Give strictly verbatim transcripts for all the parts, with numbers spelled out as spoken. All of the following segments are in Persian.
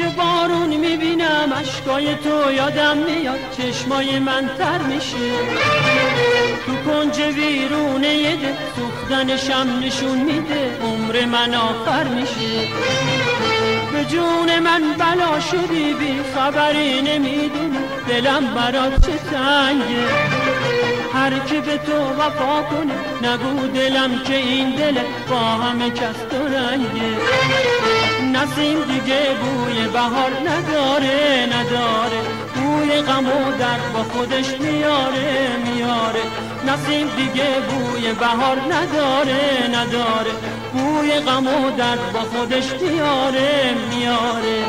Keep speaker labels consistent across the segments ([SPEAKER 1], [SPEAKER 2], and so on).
[SPEAKER 1] که بارون میبینم اشکای تو یادم میاد، چشمای من تر میشه. تو کنج ویرونه یه ده سوختنشم نشون میده عمر من آخر میشه. به جون من بلا شدی بی خبری نمیدونی دلم برات چه تنگه. هر کی به تو وفا کنه نگو دلم که این دل با همه کس تو رنگه. نسیم دیگه بوی بهار نداره نداره، بوی غم و درد با خودش میاره میاره. نسیم دیگه بوی بهار نداره نداره، بوی غم و درد با خودش میاره میاره.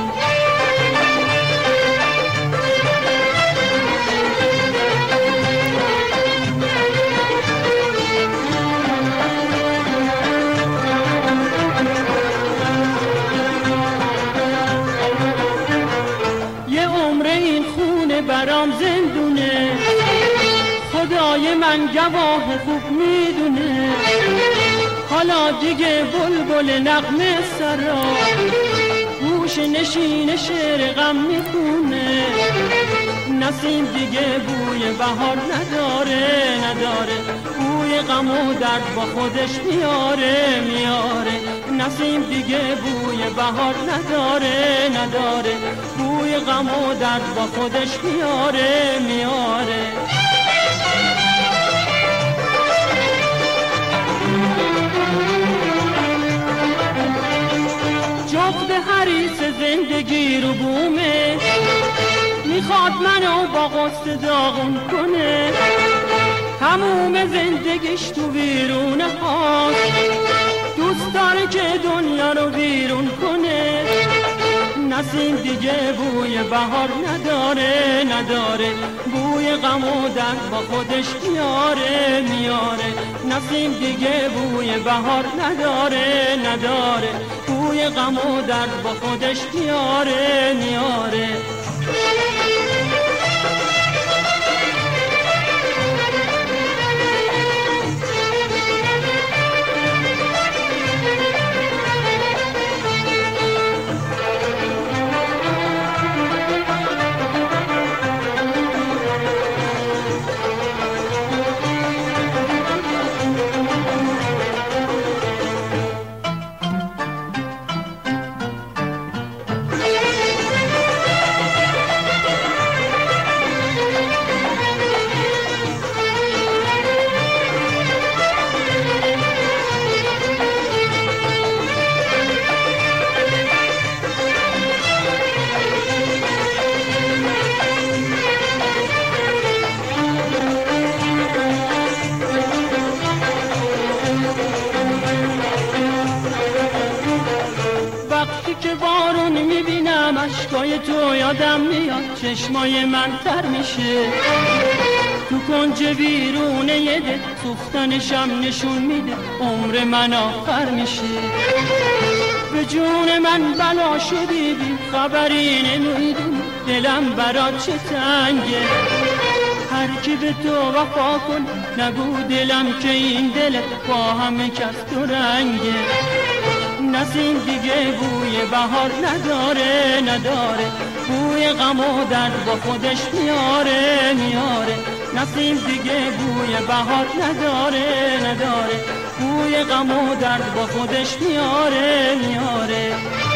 [SPEAKER 1] برام زندونه خدای من گواه خوب میدونه. حالا دیگه بلبل نغمه سرا گوش نشین شعر غم میخونه. نسیم دیگه بوی بهار نداره نداره، بوی غم و درد با خودش میاره میاره. نسیم دیگه بوی بهار نداره نداره، بوی غم و درد با خودش میاره میاره. جفت حریص زندگی رو بومه، میخواد منو با قصد داغون کنه. تموم زندگیش تو ویرونه هاست، دوست داره که دنیا رو ویرون کنه. نسیم دیگه بوی بهار نداره نداره، بوی غم و درد با خودش میاره میاره. نسیم دیگه بوی بهار نداره نداره، بوی غم و درد با خودش میاره میاره. که بارون میبینم اشکای تو یادم میاد، چشمای من تر میشه. تو کنج ویرونه یه ده سوختنشم نشون میده عمر من آخر میشه. به جون من بلا شدی بی خبری نمیدونی دلم برات چه تنگه. هر کی به تو وفا کن نگو دلم که این دل با همه کس تو رنگه. نسیم دیگه بوی بهار نداره نداره، بوی غم و درد با خودش میاره میاره. نسیم دیگه بوی بهار نداره نداره، بوی غم و درد با خودش میاره میاره.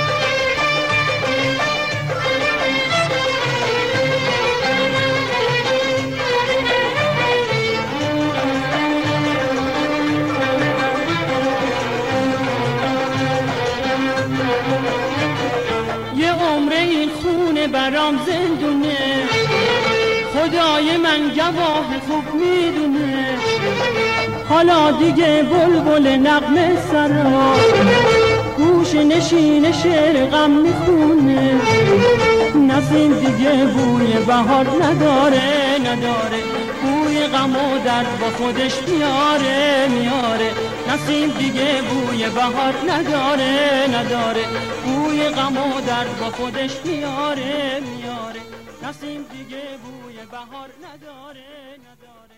[SPEAKER 1] برام زندونه خدای من گواه خوب میدونه. حالا دیگه بلبل نغمه سرا گوش نشین شعر غم میخونه. نسیم دیگه بوی بهار نداره نداره، بوی غم و درد با خودش میاره میاره. نسیم دیگه بوی بهار نداره نداره، بوی غم و درد با خودش میاره میاره. نسیم دیگه بوی بهار نداره نداره.